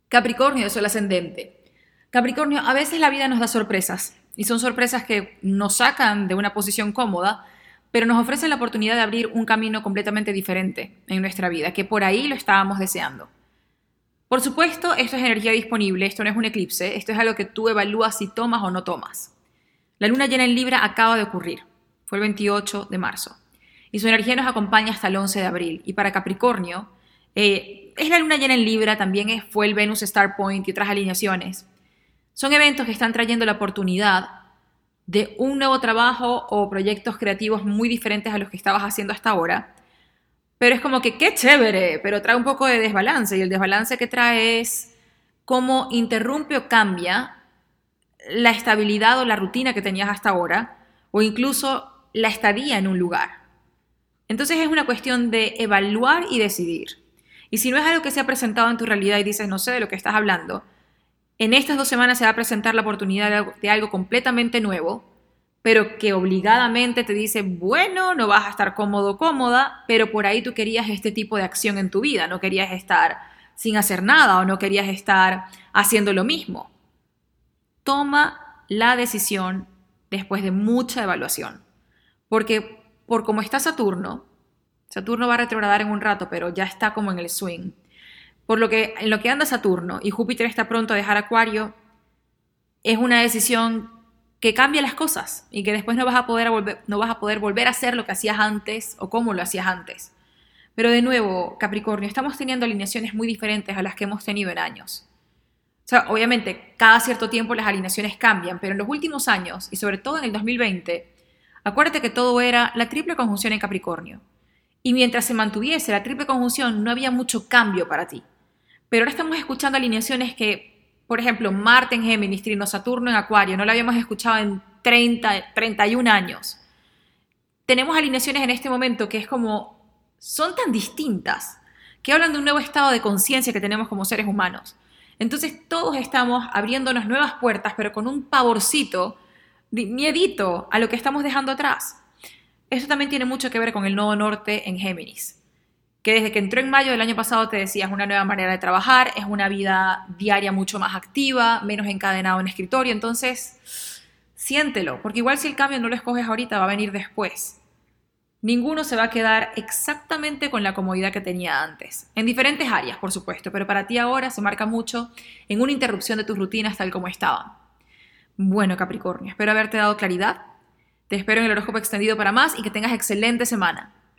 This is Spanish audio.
Capricornio de sol ascendente. Capricornio, a veces la vida nos da sorpresas y son sorpresas que nos sacan de una posición cómoda, pero nos ofrecen la oportunidad de abrir un camino completamente diferente en nuestra vida, que por ahí lo estábamos deseando. Por supuesto, esto es energía disponible, esto no es un eclipse, esto es algo que tú evalúas si tomas o no tomas. La luna llena en Libra acaba de ocurrir, fue el 28 de marzo, y su energía nos acompaña hasta el 11 de abril. Y para Capricornio, es la luna llena en Libra, también fue el Venus Star Point y otras alineaciones. Son eventos que están trayendo la oportunidad de un nuevo trabajo o proyectos creativos muy diferentes a los que estabas haciendo hasta ahora. Pero es como que qué chévere, pero trae un poco de desbalance, y el desbalance que trae es cómo interrumpe o cambia la estabilidad o la rutina que tenías hasta ahora, o incluso la estadía en un lugar. Entonces es una cuestión de evaluar y decidir. Y si no es algo que se ha presentado en tu realidad y dices, no sé de lo que estás hablando, en estas 2 semanas se va a presentar la oportunidad de algo completamente nuevo, pero que obligadamente te dice, bueno, no vas a estar cómodo o cómoda, pero por ahí tú querías este tipo de acción en tu vida, no querías estar sin hacer nada o no querías estar haciendo lo mismo. Toma la decisión después de mucha evaluación, porque por como está Saturno va a retrogradar en un rato, pero ya está como en el swing. En lo que anda Saturno y Júpiter está pronto a dejar Acuario, es una decisión que cambia las cosas y que después no vas a poder volver a hacer lo que hacías antes o como lo hacías antes. Pero de nuevo, Capricornio, estamos teniendo alineaciones muy diferentes a las que hemos tenido en años. O sea, obviamente, cada cierto tiempo las alineaciones cambian, pero en los últimos años, y sobre todo en el 2020, acuérdate que todo era la triple conjunción en Capricornio. Y mientras se mantuviese la triple conjunción, no había mucho cambio para ti. Pero ahora estamos escuchando alineaciones que, por ejemplo, Marte en Géminis, Trino, Saturno en Acuario, no la habíamos escuchado en 31 años. Tenemos alineaciones en este momento que es como, son tan distintas, que hablan de un nuevo estado de conciencia que tenemos como seres humanos. Entonces todos estamos abriéndonos nuevas puertas, pero con un pavorcito, miedito a lo que estamos dejando atrás. Esto también tiene mucho que ver con el nodo norte en Géminis, que desde que entró en mayo del año pasado te decía, es una nueva manera de trabajar, es una vida diaria mucho más activa, menos encadenado en escritorio. Entonces, siéntelo, porque igual si el cambio no lo escoges ahorita, va a venir después. Ninguno se va a quedar exactamente con la comodidad que tenía antes, en diferentes áreas, por supuesto, pero para ti ahora se marca mucho en una interrupción de tus rutinas tal como estaban. Bueno, Capricornio, espero haberte dado claridad. Te espero en el horóscopo extendido para más y que tengas excelente semana.